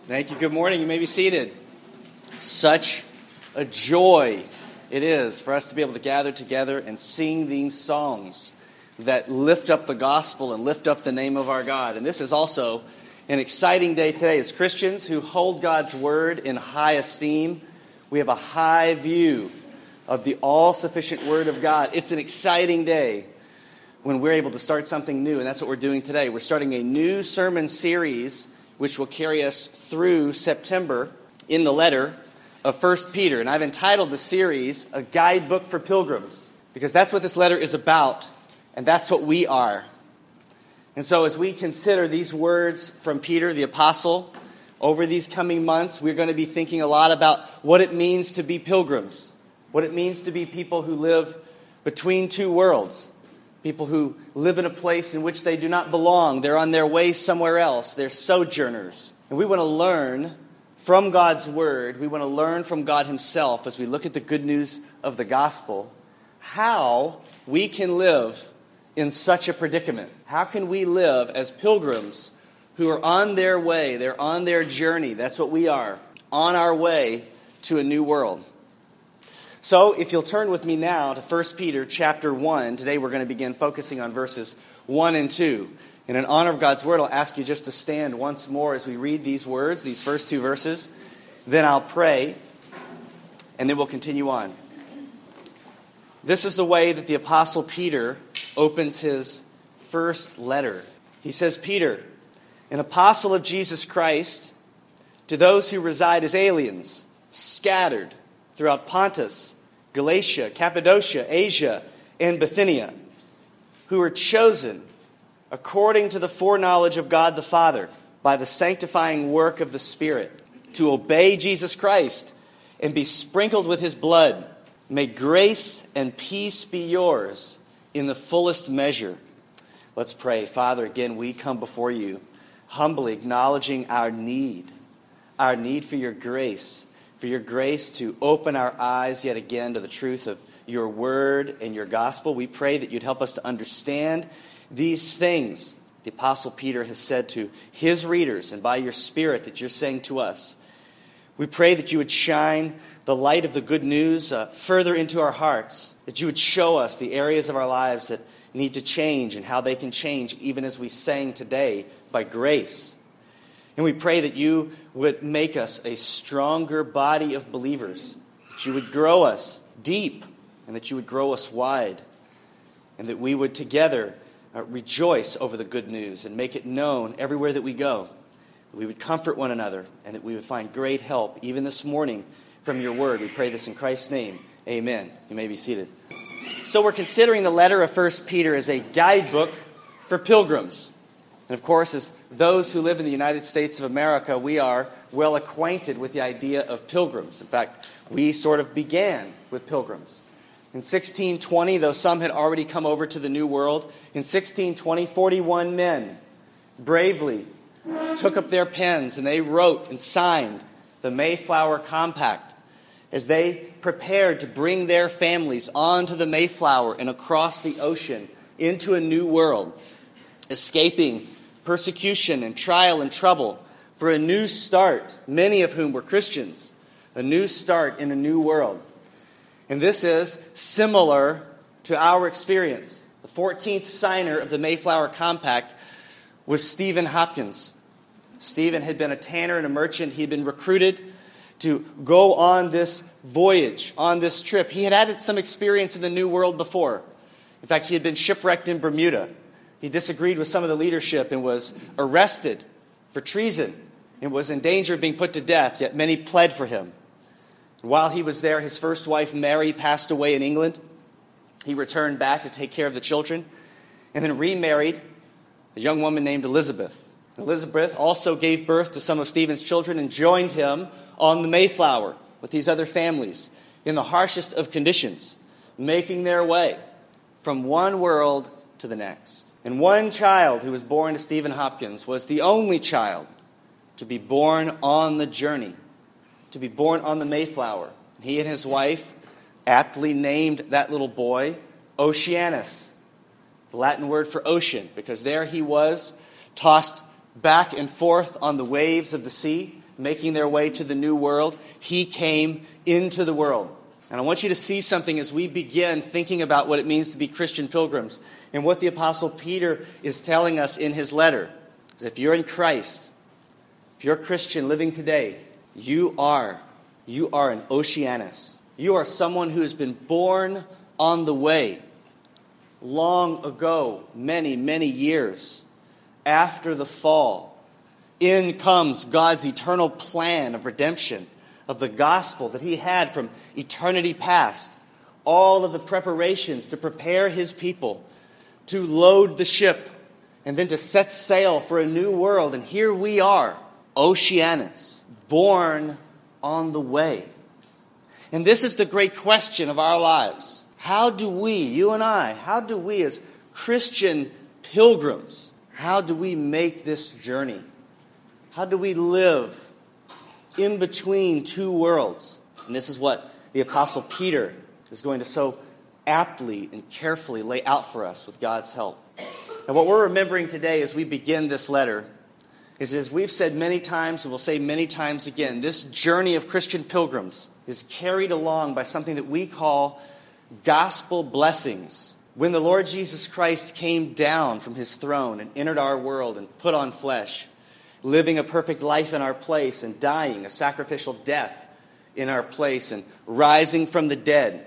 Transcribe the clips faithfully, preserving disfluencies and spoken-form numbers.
Thank you. Good morning. You may be seated. Such a joy it is for us to be able to gather together and sing these songs that lift up the gospel and lift up the name of our God. And this is also an exciting day today. As Christians who hold God's word in high esteem, we have a high view of the all-sufficient word of God. It's an exciting day when we're able to start something new, and that's what we're doing today. We're starting a new sermon series which will carry us through September in the letter of First Peter. And I've entitled the series, A Guidebook for Pilgrims, because that's what this letter is about, and that's what we are. And so as we consider these words from Peter, the apostle, over these coming months, we're going to be thinking a lot about what it means to be pilgrims, what it means to be people who live between two worlds. People who live in a place in which they do not belong. They're on their way somewhere else. They're sojourners. And we want to learn from God's word. We want to learn from God himself as we look at the good news of the gospel, how we can live in such a predicament. How can we live as pilgrims who are on their way? They're on their journey. That's what we are. On our way to a new world. So, if you'll turn with me now to First Peter chapter one, today we're going to begin focusing on verses one and two. And in honor of God's word, I'll ask you just to stand once more as we read these words, these first two verses. Then I'll pray, and then we'll continue on. This is the way that the Apostle Peter opens his first letter. He says, Peter, an apostle of Jesus Christ, to those who reside as aliens, scattered throughout Pontus, Galatia, Cappadocia, Asia, and Bithynia, who were chosen according to the foreknowledge of God the Father by the sanctifying work of the Spirit, to obey Jesus Christ and be sprinkled with his blood. May grace and peace be yours in the fullest measure. Let's pray. Father, again, we come before you, humbly acknowledging our need, our need for your grace, for your grace to open our eyes yet again to the truth of your word and your gospel. We pray that you'd help us to understand these things the Apostle Peter has said to his readers, and by your Spirit that you're saying to us. We pray that you would shine the light of the good news uh, further into our hearts, that you would show us the areas of our lives that need to change and how they can change, even as we sang today, by grace. And we pray that you would make us a stronger body of believers, that you would grow us deep, and that you would grow us wide, and that we would together uh, rejoice over the good news and make it known everywhere that we go. That we would comfort one another, and that we would find great help, even this morning, from your word. We pray this in Christ's name. Amen. You may be seated. So we're considering the letter of First Peter as a guidebook for pilgrims. And of course, as those who live in the United States of America, we are well acquainted with the idea of pilgrims. In fact, we sort of began with pilgrims. In sixteen twenty, though some had already come over to the New World, in sixteen twenty, forty-one men bravely took up their pens and they wrote and signed the Mayflower Compact as they prepared to bring their families onto the Mayflower and across the ocean into a new world, escaping persecution and trial and trouble for a new start, many of whom were Christians, a new start in a new world. And this is similar to our experience. The fourteenth signer of the Mayflower Compact was Stephen Hopkins. Stephen had been a tanner and a merchant. He had been recruited to go on this voyage, on this trip. He had had some experience in the New World before. In fact, he had been shipwrecked in Bermuda. He disagreed with some of the leadership and was arrested for treason and was in danger of being put to death, yet many pled for him. And while he was there, his first wife, Mary, passed away in England. He returned back to take care of the children and then remarried a young woman named Elizabeth. Elizabeth also gave birth to some of Stephen's children and joined him on the Mayflower with these other families in the harshest of conditions, making their way from one world to the next. And one child who was born to Stephen Hopkins was the only child to be born on the journey, to be born on the Mayflower. He and his wife aptly named that little boy Oceanus, the Latin word for ocean, because there he was, tossed back and forth on the waves of the sea, making their way to the new world. He came into the world. And I want you to see something as we begin thinking about what it means to be Christian pilgrims and what the Apostle Peter is telling us in his letter. Is if you're in Christ, if you're a Christian living today, you are, you are an Oceanus. You are someone who has been born on the way long ago, many, many years after the fall. In comes God's eternal plan of redemption, of the gospel that he had from eternity past. All of the preparations to prepare his people, to load the ship, and then to set sail for a new world. And here we are, Oceanus, born on the way. And this is the great question of our lives. How do we, you and I, how do we as Christian pilgrims, how do we make this journey? How do we live in between two worlds? And this is what the Apostle Peter is going to so aptly and carefully lay out for us with God's help. And what we're remembering today as we begin this letter is, as we've said many times and we'll say many times again, this journey of Christian pilgrims is carried along by something that we call gospel blessings. When the Lord Jesus Christ came down from his throne and entered our world and put on flesh, living a perfect life in our place and dying a sacrificial death in our place and rising from the dead,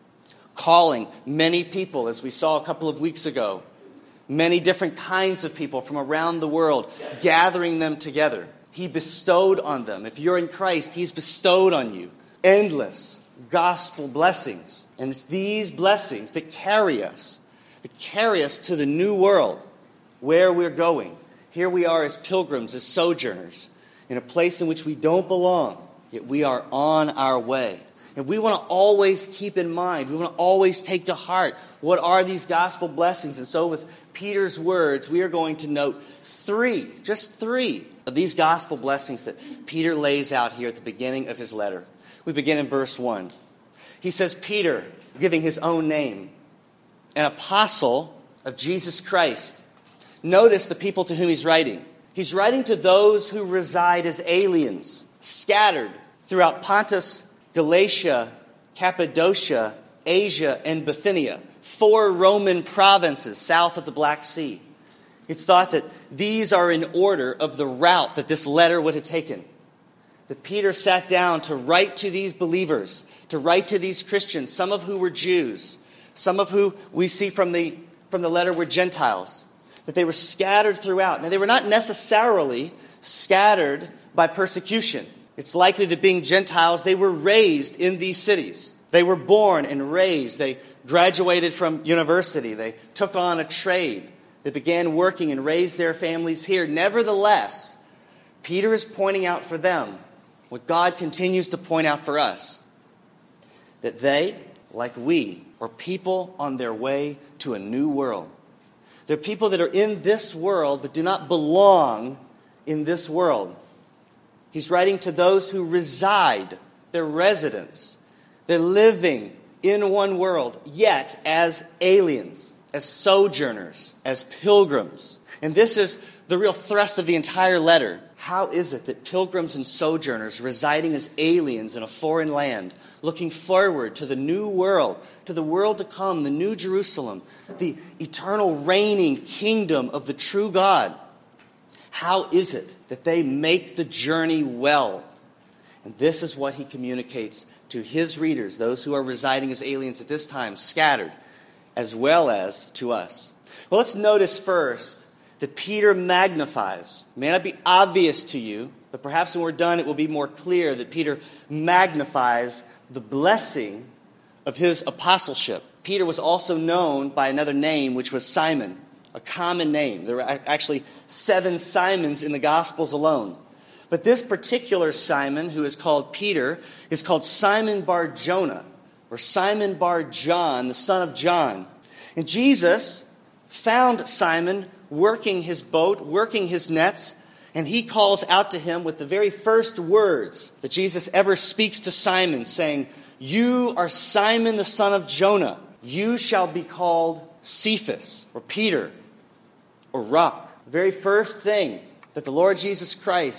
calling many people, as we saw a couple of weeks ago, many different kinds of people from around the world, gathering them together. He bestowed on them. If you're in Christ, he's bestowed on you endless gospel blessings. And it's these blessings that carry us, that carry us to the new world where we're going. Here we are as pilgrims, as sojourners, in a place in which we don't belong, yet we are on our way. And we want to always keep in mind, we want to always take to heart, what are these gospel blessings? And so with Peter's words, we are going to note three, just three of these gospel blessings that Peter lays out here at the beginning of his letter. We begin in verse one. He says, Peter, giving his own name, an apostle of Jesus Christ. Notice the people to whom he's writing. He's writing to those who reside as aliens, scattered throughout Pontus, Galatia, Cappadocia, Asia, and Bithynia, four Roman provinces south of the Black Sea. It's thought that these are in order of the route that this letter would have taken. That Peter sat down to write to these believers, to write to these Christians, some of who were Jews, some of who we see from the, from the letter were Gentiles, that they were scattered throughout. Now, they were not necessarily scattered by persecution. It's likely that being Gentiles, they were raised in these cities. They were born and raised. They graduated from university. They took on a trade. They began working and raised their families here. Nevertheless, Peter is pointing out for them what God continues to point out for us, that they, like we, are people on their way to a new world. They're people that are in this world but do not belong in this world. He's writing to those who reside, their residents. They're living in one world, yet as aliens, as sojourners, as pilgrims. And this is the real thrust of the entire letter. How is it that pilgrims and sojourners residing as aliens in a foreign land, looking forward to the new world, to the world to come, the new Jerusalem, the eternal reigning kingdom of the true God, how is it that they make the journey well? And this is what he communicates to his readers, those who are residing as aliens at this time, scattered, as well as to us. Well, let's notice first that Peter magnifies. It may not be obvious to you, but perhaps when we're done it will be more clear that Peter magnifies the blessing of his apostleship. Peter was also known by another name, which was Simon, a common name. There are actually seven Simons in the Gospels alone. But this particular Simon, who is called Peter, is called Simon Bar-Jonah, or Simon Bar-John, the son of John. And Jesus found Simon working his boat, working his nets, and he calls out to him with the very first words that Jesus ever speaks to Simon, saying, "You are Simon the son of Jonah. You shall be called Cephas," or Peter, or Rock. The very first thing that the Lord Jesus Christ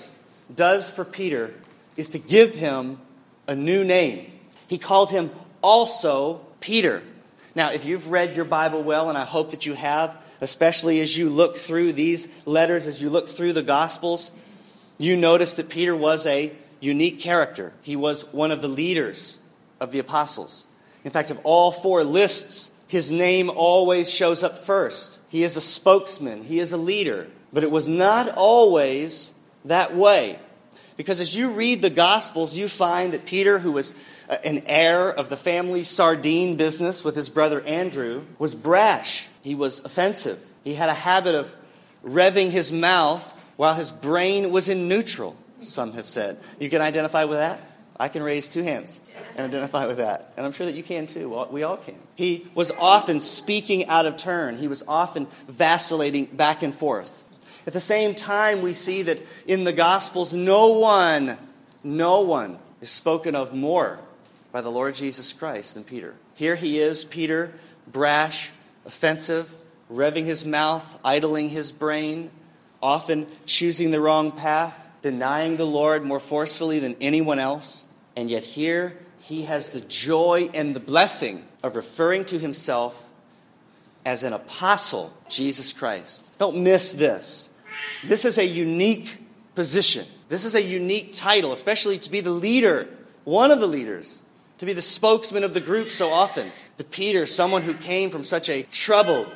does for Peter is to give him a new name. He called him also Peter. Now, if you've read your Bible well, and I hope that you have, especially as you look through these letters, as you look through the Gospels, you notice that Peter was a unique character. He was one of the leaders of the apostles. In fact, of all four lists, his name always shows up first. He is a spokesman. He is a leader. But it was not always that way. Because as you read the Gospels, you find that Peter, who was an heir of the family sardine business with his brother Andrew, was brash. He was offensive. He had a habit of revving his mouth while his brain was in neutral, some have said. You can identify with that? I can raise two hands and identify with that. And I'm sure that you can too. We all can. He was often speaking out of turn. He was often vacillating back and forth. At the same time, we see that in the Gospels, no one, no one is spoken of more by the Lord Jesus Christ than Peter. Here he is, Peter, brash, offensive, revving his mouth, idling his brain, often choosing the wrong path, denying the Lord more forcefully than anyone else. And yet here he has the joy and the blessing of referring to himself as an apostle of Jesus Christ. Don't miss this. This is a unique position. This is a unique title, especially to be the leader, one of the leaders, to be the spokesman of the group so often. The Peter, someone who came from such a troubled,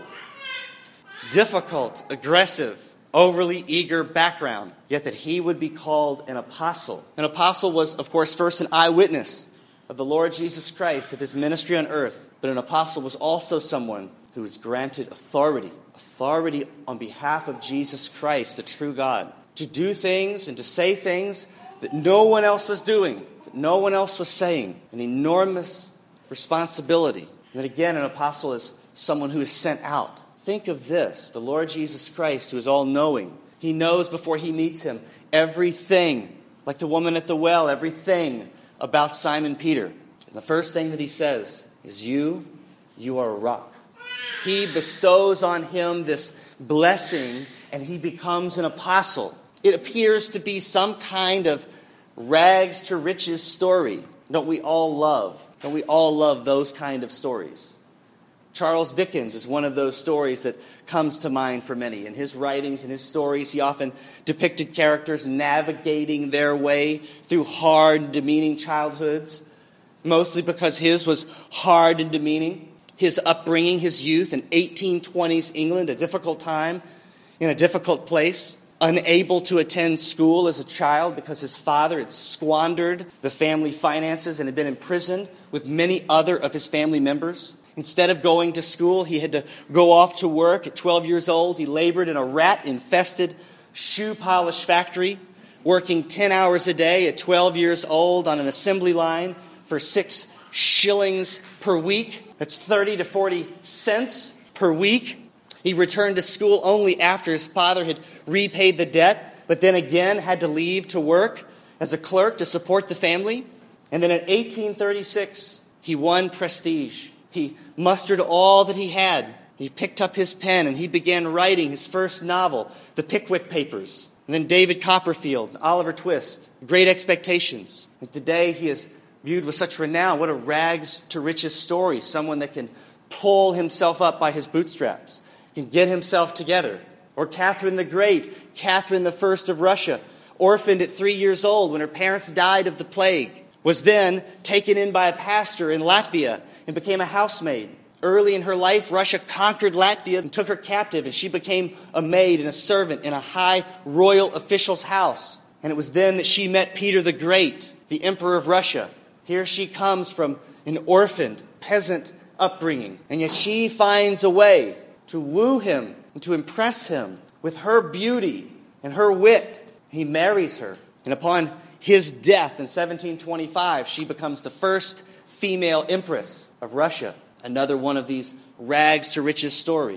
difficult, aggressive, overly eager background, yet that he would be called an apostle. An apostle was, of course, first an eyewitness of the Lord Jesus Christ, of his ministry on earth. But an apostle was also someone who was granted authority, authority on behalf of Jesus Christ, the true God, to do things and to say things that no one else was doing, that no one else was saying. An enormous responsibility. And then again, an apostle is someone who is sent out. Think of this, the Lord Jesus Christ, who is all-knowing. He knows before he meets him everything, like the woman at the well, everything about Simon Peter. And the first thing that he says is, you, you are a rock. He bestows on him this blessing, and he becomes an apostle. It appears to be some kind of rags to riches story. Don't we all love? Don't we all love those kind of stories? Charles Dickens is one of those stories that comes to mind for many. In his writings and his stories, he often depicted characters navigating their way through hard and demeaning childhoods, mostly because his was hard and demeaning. His upbringing, his youth in eighteen twenties England, a difficult time, in a difficult place, unable to attend school as a child because his father had squandered the family finances and had been imprisoned with many other of his family members. Instead of going to school, he had to go off to work. At twelve years old, he labored in a rat-infested shoe polish factory, working ten hours a day at twelve years old on an assembly line for six shillings per week. That's thirty to forty cents per week. He returned to school only after his father had repaid the debt, but then again had to leave to work as a clerk to support the family. And then in eighteen thirty-six, he won prestige. He mustered all that he had. He picked up his pen and he began writing his first novel, The Pickwick Papers. And then David Copperfield, Oliver Twist, Great Expectations. And today he is viewed with such renown. What a rags to riches story. Someone that can pull himself up by his bootstraps, can get himself together. Or Catherine the Great, Catherine the First of Russia, orphaned at three years old when her parents died of the plague, was then taken in by a pastor in Latvia and became a housemaid. Early in her life, Russia conquered Latvia and took her captive, and she became a maid and a servant in a high royal official's house. And it was then that she met Peter the Great, the Emperor of Russia. Here she comes from an orphaned peasant upbringing, and yet she finds a way to woo him and to impress him with her beauty and her wit. He marries her, and upon his death in seventeen twenty-five, she becomes the first female empress of Russia. Another one of these rags to riches story.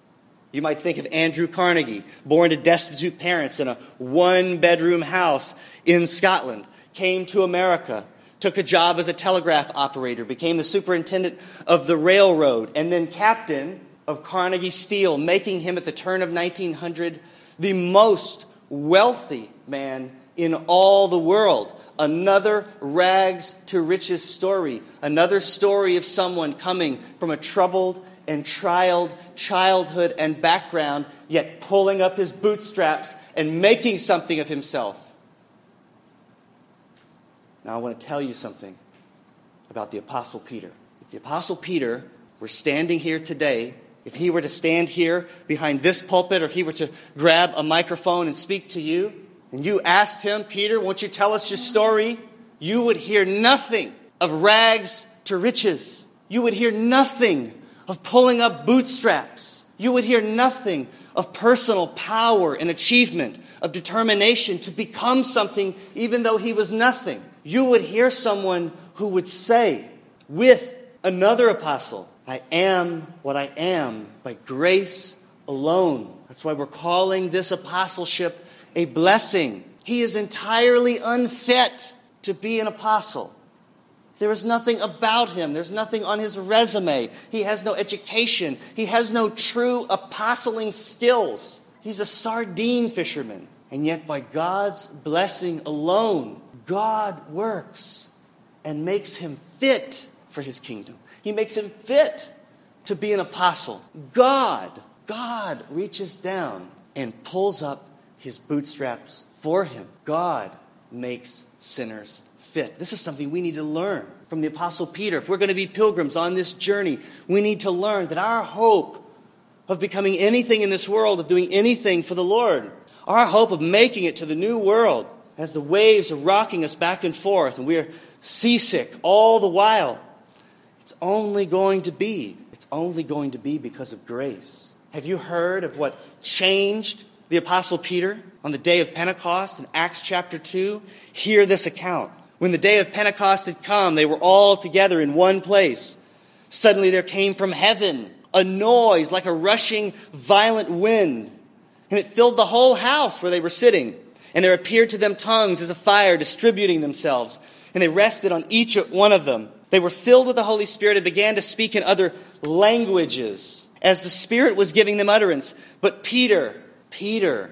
You might think of Andrew Carnegie, born to destitute parents in a one-bedroom house in Scotland, came to America, took a job as a telegraph operator, became the superintendent of the railroad, and then captain of Carnegie Steel, making him at the turn of nineteen hundred the most wealthy man in all the world. Another rags to riches story. Another story of someone coming from a troubled and trialed childhood and background, yet pulling up his bootstraps and making something of himself. Now I want to tell you something about the Apostle Peter. If the Apostle Peter were standing here today, if he were to stand here behind this pulpit, or if he were to grab a microphone and speak to you, and you asked him, Peter, won't you tell us your story? You would hear nothing of rags to riches. You would hear nothing of pulling up bootstraps. You would hear nothing of personal power and achievement, of determination to become something even though he was nothing. You would hear someone who would say with another apostle, I am what I am by grace alone. That's why we're calling this apostleship a blessing. He is entirely unfit to be an apostle. There is nothing about him. There's nothing on his resume. He has no education. He has no true apostling skills. He's a sardine fisherman. And yet by God's blessing alone, God works and makes him fit for his kingdom. He makes him fit to be an apostle. God, God reaches down and pulls up his bootstraps for him. God makes sinners fit. This is something we need to learn from the Apostle Peter. If we're going to be pilgrims on this journey, we need to learn that our hope of becoming anything in this world, of doing anything for the Lord, our hope of making it to the new world, as the waves are rocking us back and forth and we're seasick all the while, it's only going to be, it's only going to be because of grace. Have you heard of what changed the Apostle Peter on the day of Pentecost in Acts chapter two? Hear this account. When the day of Pentecost had come, they were all together in one place. Suddenly there came from heaven a noise like a rushing violent wind, and it filled the whole house where they were sitting. And there appeared to them tongues as a fire distributing themselves, and they rested on each one of them. They were filled with the Holy Spirit and began to speak in other languages as the Spirit was giving them utterance. But Peter, Peter,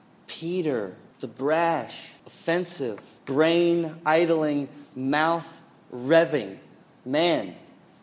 Peter, the brash, offensive, brain idling, mouth revving man,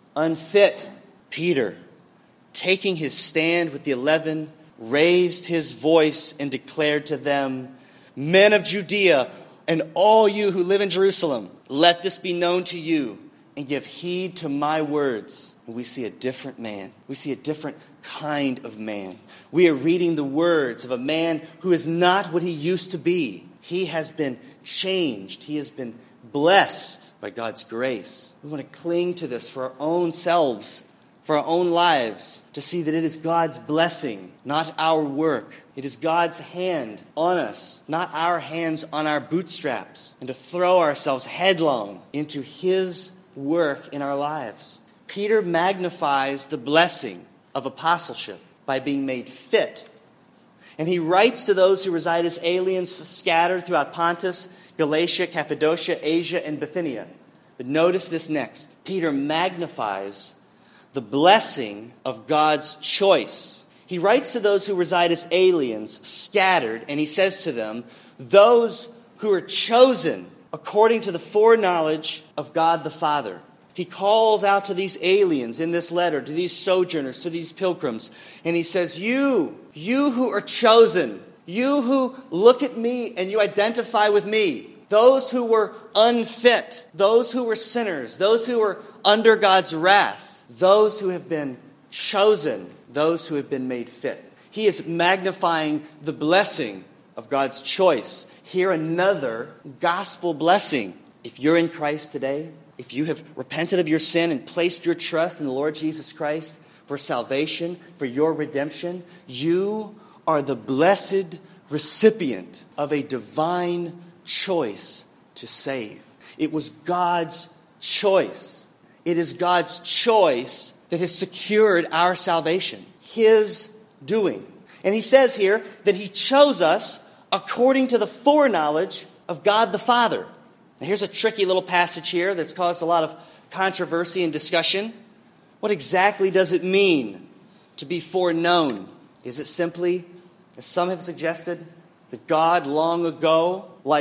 unfit, Peter, taking his stand with the eleven, raised his voice and declared to them, Men of Judea, and all you who live in Jerusalem, let this be known to you, and give heed to my words. And we see a different man. We see a different kind of man. We are reading the words of a man who is not what he used to be. He has been changed. He has been blessed by God's grace. We want to cling to this for our own selves, for our own lives, to see that it is God's blessing, not our work. It is God's hand on us, not our hands on our bootstraps, and to throw ourselves headlong into his work in our lives. Peter magnifies the blessing of apostleship by being made fit. And he writes to those who reside as aliens scattered throughout Pontus, Galatia, Cappadocia, Asia, and Bithynia. But notice this next. Peter magnifies the blessing of God's choice. He writes to those who reside as aliens, scattered, and he says to them, those who are chosen according to the foreknowledge of God the Father. He calls out to these aliens in this letter, to these sojourners, to these pilgrims, and he says, you, you who are chosen, you who look at me and you identify with me, those who were unfit, those who were sinners, those who were under God's wrath, those who have been chosen, those who have been made fit. He is magnifying the blessing of God's choice. Here another gospel blessing. If you're in Christ today, if you have repented of your sin and placed your trust in the Lord Jesus Christ for salvation, for your redemption, you are the blessed recipient of a divine choice to save. It was God's choice. It is God's choice that has secured our salvation. His doing. And he says here that he chose us according to the foreknowledge of God the Father. Now here's a tricky little passage here that's caused a lot of controversy and discussion. What exactly does it mean to be foreknown? Is it simply, as some have suggested, that God long ago, like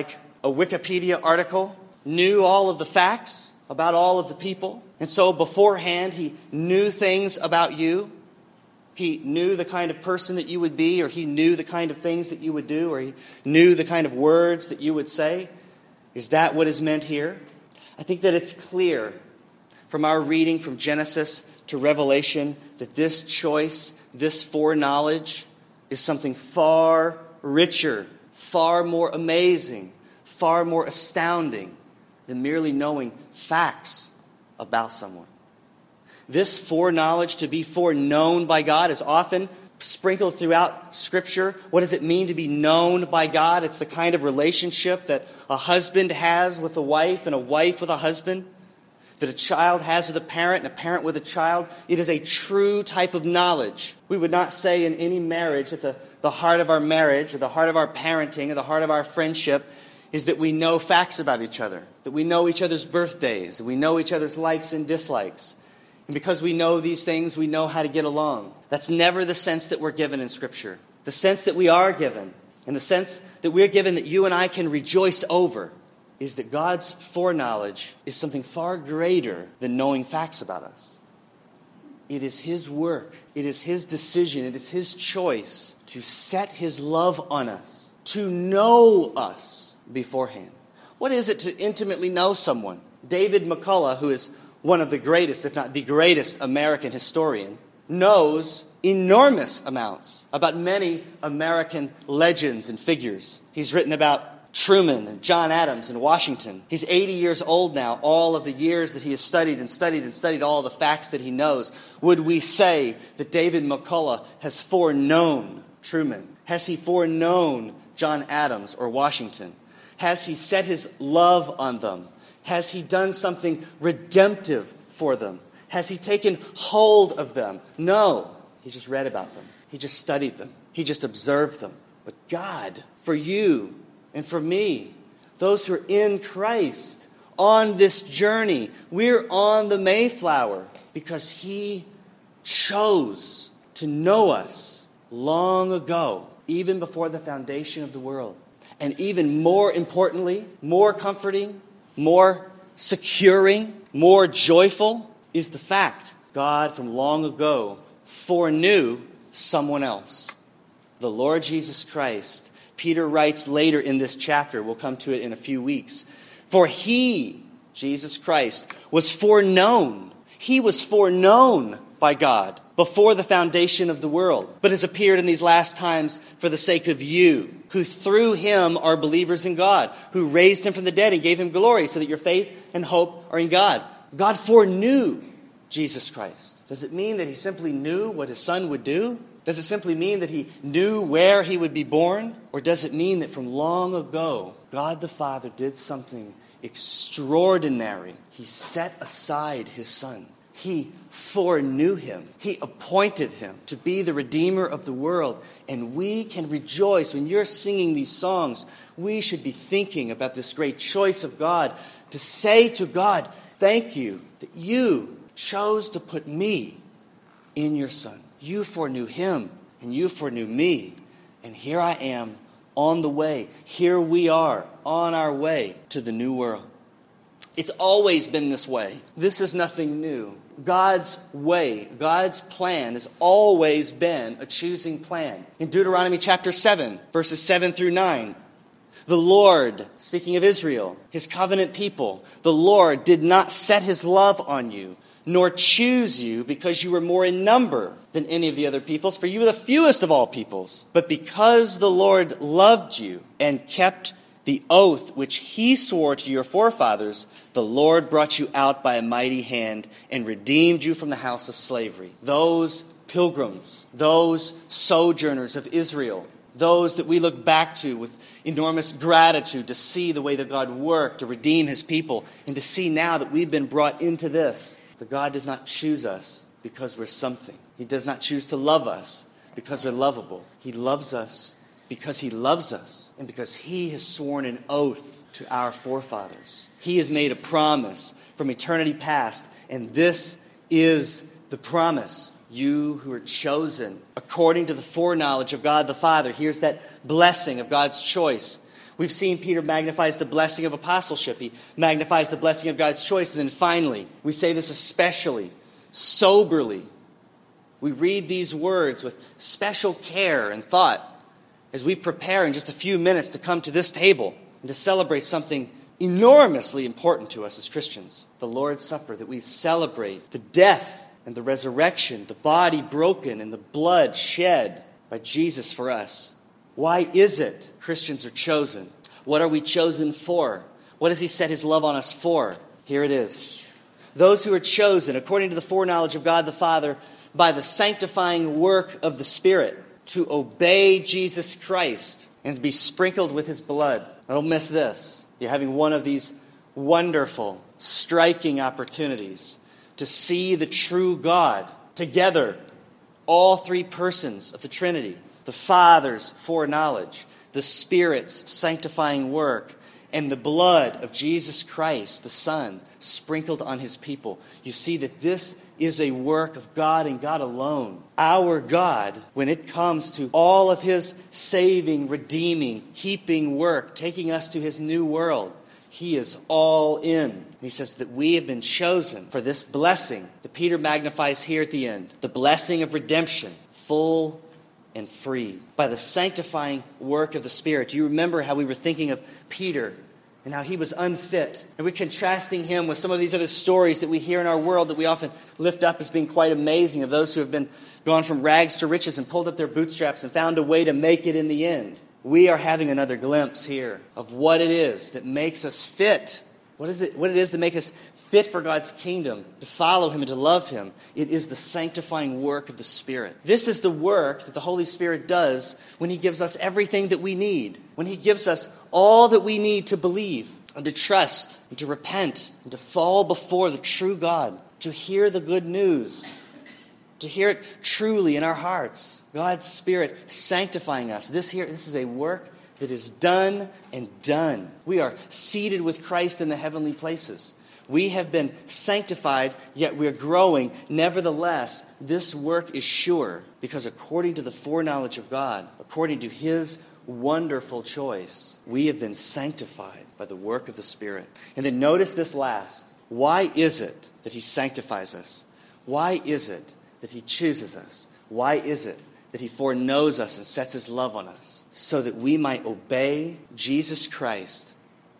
a Wikipedia article, knew all of the facts about all of the people. And so beforehand, he knew things about you. He knew the kind of person that you would be, or he knew the kind of things that you would do, or he knew the kind of words that you would say. Is that what is meant here? I think that it's clear from our reading from Genesis to Revelation that this choice, this foreknowledge, is something far richer, far more amazing, far more astounding than merely knowing facts about someone. This foreknowledge, to be foreknown by God, is often sprinkled throughout Scripture. What does it mean to be known by God? It's the kind of relationship that a husband has with a wife and a wife with a husband, that a child has with a parent and a parent with a child. It is a true type of knowledge. We would not say in any marriage that the, the heart of our marriage, or the heart of our parenting, or the heart of our friendship is that we know facts about each other, that we know each other's birthdays, that we know each other's likes and dislikes. And because we know these things, we know how to get along. That's never the sense that we're given in Scripture. The sense that we are given, and the sense that we're given that you and I can rejoice over, is that God's foreknowledge is something far greater than knowing facts about us. It is His work. It is His decision. It is His choice to set His love on us, to know us beforehand. What is it to intimately know someone? David McCullough, who is one of the greatest, if not the greatest American historian, knows enormous amounts about many American legends and figures. He's written about Truman and John Adams and Washington. He's eighty years old now. All of the years that he has studied and studied and studied all the facts that he knows. Would we say that David McCullough has foreknown Truman? Has he foreknown John Adams or Washington? Has he set his love on them? Has he done something redemptive for them? Has he taken hold of them? No. He just read about them. He just studied them. He just observed them. But God, for you and for me, those who are in Christ, on this journey, we're on the Mayflower because He chose to know us long ago, even before the foundation of the world. And even more importantly, more comforting, more securing, more joyful is the fact God from long ago foreknew someone else. The Lord Jesus Christ. Peter writes later in this chapter, we'll come to it in a few weeks, for He, Jesus Christ, was foreknown. He was foreknown by God before the foundation of the world, but has appeared in these last times for the sake of you, who through Him are believers in God, who raised Him from the dead and gave Him glory, so that your faith and hope are in God. God foreknew Jesus Christ. Does it mean that He simply knew what His Son would do? Does it simply mean that He knew where He would be born? Or does it mean that from long ago, God the Father did something extraordinary? He set aside His Son. He foreknew Him. He appointed Him to be the Redeemer of the world. And we can rejoice. When you're singing these songs, we should be thinking about this great choice of God to say to God, thank you that you chose to put me in your Son. You foreknew Him, and you foreknew me. And here I am on the way. Here we are on our way to the new world. It's always been this way. This is nothing new. God's way, God's plan has always been a choosing plan. In Deuteronomy chapter seven, verses seven through nine, the Lord, speaking of Israel, His covenant people, the Lord did not set His love on you, nor choose you because you were more in number than any of the other peoples, for you were the fewest of all peoples. But because the Lord loved you and kept the oath which He swore to your forefathers, the Lord brought you out by a mighty hand and redeemed you from the house of slavery. Those pilgrims, those sojourners of Israel, those that we look back to with enormous gratitude to see the way that God worked to redeem His people, and to see now that we've been brought into this. But God does not choose us because we're something. He does not choose to love us because we're lovable. He loves us because He loves us, and because He has sworn an oath to our forefathers. He has made a promise from eternity past, and this is the promise. You who are chosen according to the foreknowledge of God the Father. Here's that blessing of God's choice. We've seen Peter magnifies the blessing of apostleship. He magnifies the blessing of God's choice. And then finally, we say this especially, soberly. We read these words with special care and thought as we prepare in just a few minutes to come to this table and to celebrate something enormously important to us as Christians, the Lord's Supper, that we celebrate the death and the resurrection, the body broken and the blood shed by Jesus for us. Why is it Christians are chosen? What are we chosen for? What has he set his love on us for? Here it is. Those who are chosen according to the foreknowledge of God the Father by the sanctifying work of the Spirit to obey Jesus Christ and to be sprinkled with his blood. Now, don't miss this. You're having one of these wonderful, striking opportunities to see the true God together, all three persons of the Trinity, the Father's foreknowledge, the Spirit's sanctifying work, and the blood of Jesus Christ, the Son, sprinkled on his people. You see that this is a work of God and God alone. Our God, when it comes to all of his saving, redeeming, keeping work, taking us to his new world, he is all in. He says that we have been chosen for this blessing that Peter magnifies here at the end. The blessing of redemption, full and free, by the sanctifying work of the Spirit. Do you remember how we were thinking of Peter and how he was unfit? And we're contrasting him with some of these other stories that we hear in our world that we often lift up as being quite amazing, of those who have been gone from rags to riches and pulled up their bootstraps and found a way to make it in the end. We are having another glimpse here of what it is that makes us fit. What is it? What it is that makes us fit for God's kingdom, to follow him and to love him. It is the sanctifying work of the Spirit. This is the work that the Holy Spirit does when he gives us everything that we need, when he gives us all that we need to believe and to trust and to repent and to fall before the true God, to hear the good news, to hear it truly in our hearts. God's Spirit sanctifying us. This here, this is a work that is done and done. We are seated with Christ in the heavenly places. We have been sanctified, yet we are growing. Nevertheless, this work is sure, because according to the foreknowledge of God, according to his wonderful choice, we have been sanctified by the work of the Spirit. And then notice this last. Why is it that he sanctifies us? Why is it that he chooses us? Why is it that he foreknows us and sets his love on us? So that we might obey Jesus Christ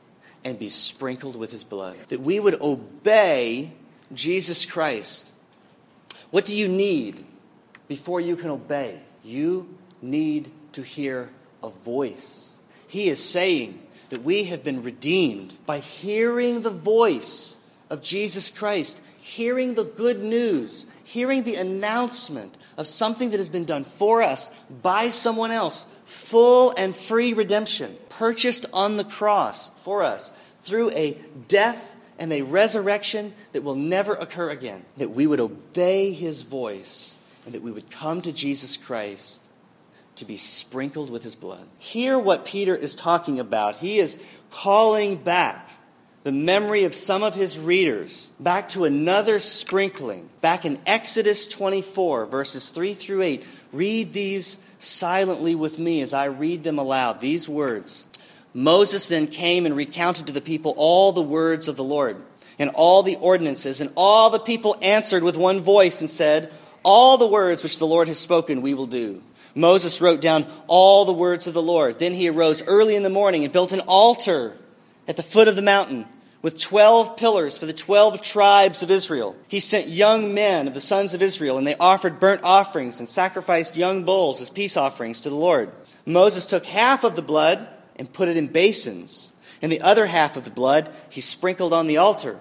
and be sprinkled with his blood. That we would obey Jesus Christ. What do you need before you can obey? You need to hear a voice. He is saying that we have been redeemed by hearing the voice of Jesus Christ, hearing the good news, hearing the announcement of something that has been done for us by someone else, full and free redemption, purchased on the cross for us through a death and a resurrection that will never occur again. That we would obey his voice and that we would come to Jesus Christ to be sprinkled with his blood. Hear what Peter is talking about. He is calling back the memory of some of his readers back to another sprinkling. Back in Exodus twenty-four, verses three through eight. Read these silently with me as I read them aloud. These words. Moses then came and recounted to the people all the words of the Lord and all the ordinances. And all the people answered with one voice and said, all the words which the Lord has spoken we will do. Moses wrote down all the words of the Lord. Then he arose early in the morning and built an altar at the foot of the mountain with twelve pillars for the twelve tribes of Israel. He sent young men of the sons of Israel, and they offered burnt offerings and sacrificed young bulls as peace offerings to the Lord. Moses took half of the blood and put it in basins, and the other half of the blood he sprinkled on the altar.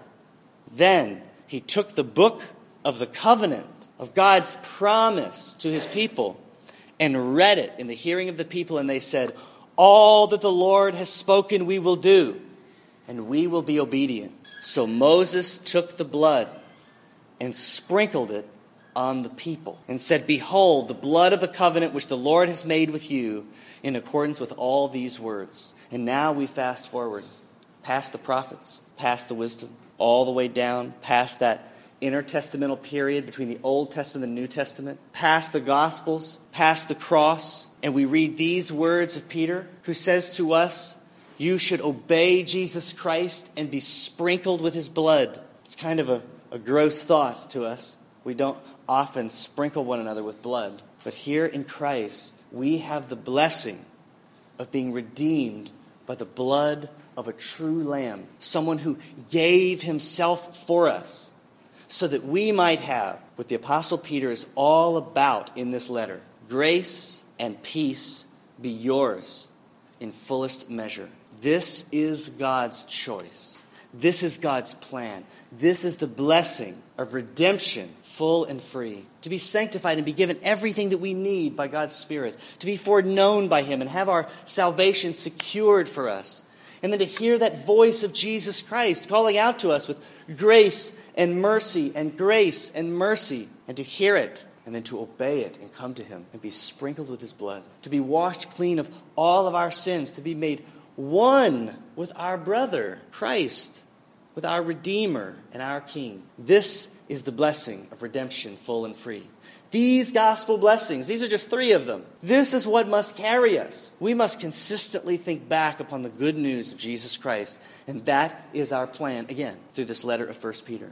Then he took the book of the covenant of God's promise to his people and read it in the hearing of the people, and they said, all that the Lord has spoken we will do, and we will be obedient. So Moses took the blood and sprinkled it on the people and said, behold, the blood of the covenant which the Lord has made with you in accordance with all these words. And now we fast forward past the prophets, past the wisdom, all the way down past that intertestamental period between the Old Testament and the New Testament, past the Gospels, past the cross, and we read these words of Peter, who says to us, you should obey Jesus Christ and be sprinkled with his blood. It's kind of a, a gross thought to us. We don't often sprinkle one another with blood. But here in Christ, we have the blessing of being redeemed by the blood of a true lamb, someone who gave himself for us so that we might have what the Apostle Peter is all about in this letter. Grace and peace be yours in fullest measure. This is God's choice. This is God's plan. This is the blessing of redemption, full and free. To be sanctified and be given everything that we need by God's Spirit. To be foreknown by him and have our salvation secured for us. And then to hear that voice of Jesus Christ calling out to us with grace and mercy and grace and mercy. And to hear it and then to obey it and come to him and be sprinkled with his blood. To be washed clean of all of our sins. To be made one with our brother, Christ, with our Redeemer and our King. This is the blessing of redemption, full and free. These gospel blessings, these are just three of them. This is what must carry us. We must consistently think back upon the good news of Jesus Christ. And that is our plan, again, through this letter of First Peter.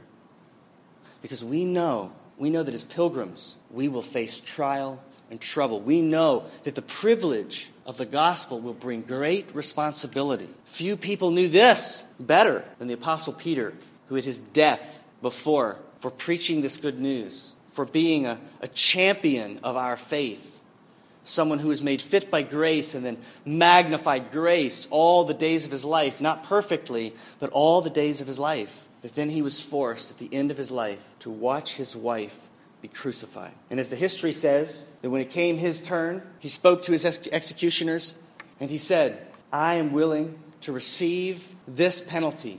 Because we know, we know that as pilgrims, we will face trial and trouble. We know that the privilege of the gospel will bring great responsibility. Few people knew this better than the Apostle Peter, who at his death before, for preaching this good news, for being a, a champion of our faith, someone who was made fit by grace and then magnified grace all the days of his life, not perfectly, but all the days of his life. That then he was forced at the end of his life to watch his wife be crucified. And as the history says, that when it came his turn, he spoke to his ex- executioners and he said, I am willing to receive this penalty.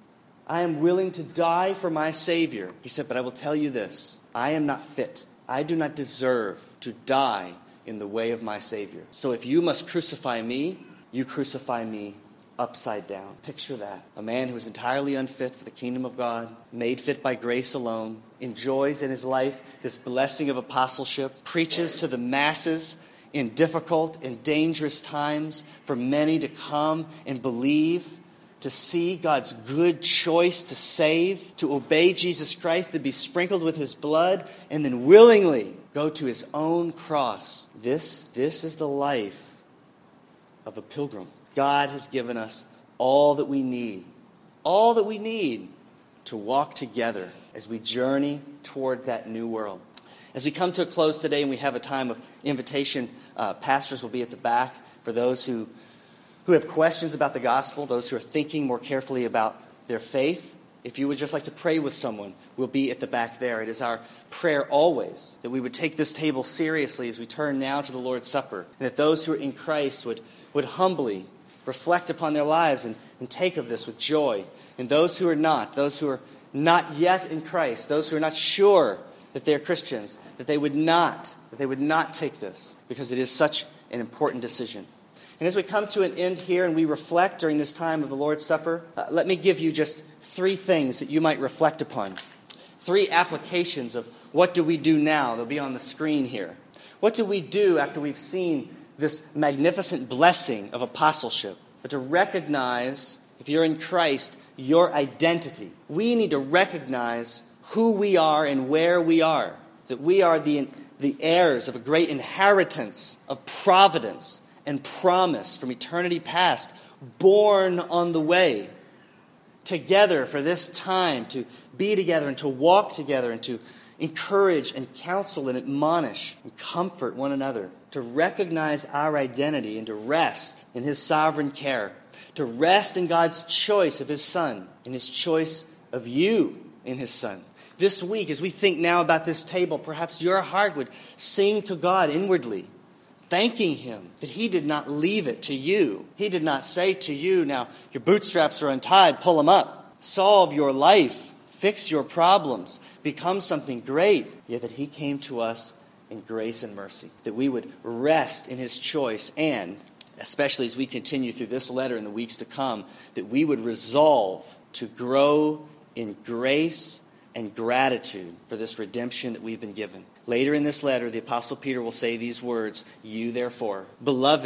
I am willing to die for my Savior. He said, but I will tell you this, I am not fit. I do not deserve to die in the way of my Savior. So if you must crucify me, you crucify me upside down. Picture that. A man who is entirely unfit for the kingdom of God, made fit by grace alone, enjoys in his life this blessing of apostleship, preaches to the masses in difficult and dangerous times for many to come and believe, to see God's good choice to save, to obey Jesus Christ, to be sprinkled with his blood, and then willingly go to his own cross. This, this is the life of a pilgrim. God has given us all that we need, all that we need to walk together as we journey toward that new world. As we come to a close today and we have a time of invitation, uh, pastors will be at the back for those who, who have questions about the gospel, those who are thinking more carefully about their faith. If you would just like to pray with someone, we'll be at the back there. It is our prayer always that we would take this table seriously as we turn now to the Lord's Supper, and that those who are in Christ would, would humbly reflect upon their lives and, and take of this with joy. And those who are not, those who are not yet in Christ, those who are not sure that they are Christians, that they would not, that they would not take this, because it is such an important decision. And as we come to an end here and we reflect during this time of the Lord's Supper, uh, let me give you just three things that you might reflect upon. Three applications of what do we do now. They'll be on the screen here. What do we do after we've seen this magnificent blessing of apostleship? But to recognize, if you're in Christ, your identity. We need to recognize who we are and where we are. That we are the, the heirs of a great inheritance of providence and promise from eternity past, born on the way, together for this time, to be together and to walk together and to encourage and counsel and admonish and comfort one another, to recognize our identity and to rest in his sovereign care, to rest in God's choice of his Son and his choice of you in his Son. This week, as we think now about this table, perhaps your heart would sing to God inwardly, thanking him that he did not leave it to you. He did not say to you, now your bootstraps are untied, pull them up. Solve your life, fix your problems, become something great. Yet that he came to us in grace and mercy, that we would rest in his choice, and especially as we continue through this letter in the weeks to come, that we would resolve to grow in grace and gratitude for this redemption that we've been given. Later in this letter, the Apostle Peter will say these words, you therefore, beloved,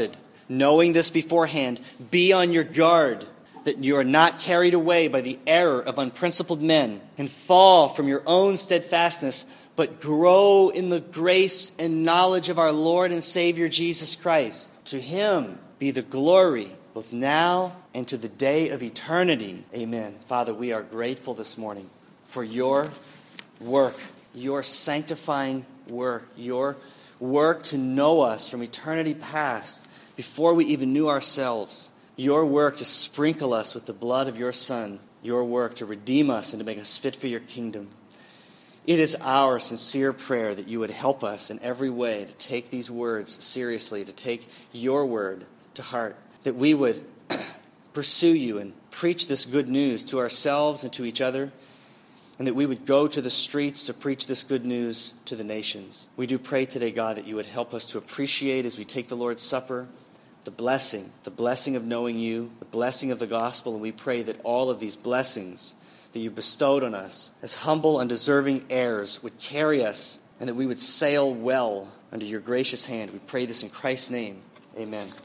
Knowing this beforehand, be on your guard, that you are not carried away by the error of unprincipled men and fall from your own steadfastness, but grow in the grace and knowledge of our Lord and Savior Jesus Christ. To him be the glory, both now and to the day of eternity. Amen. Father, we are grateful this morning for your work, your sanctifying work, your work to know us from eternity past, before we even knew ourselves, your work to sprinkle us with the blood of your Son, your work to redeem us and to make us fit for your kingdom. It is our sincere prayer that you would help us in every way to take these words seriously, to take your word to heart, that we would pursue you and preach this good news to ourselves and to each other, and that we would go to the streets to preach this good news to the nations. We do pray today, God, that you would help us to appreciate as we take the Lord's Supper the blessing, the blessing of knowing you, the blessing of the gospel, and we pray that all of these blessings that you bestowed on us as humble, undeserving heirs would carry us, and that we would sail well under your gracious hand. We pray this in Christ's name. Amen.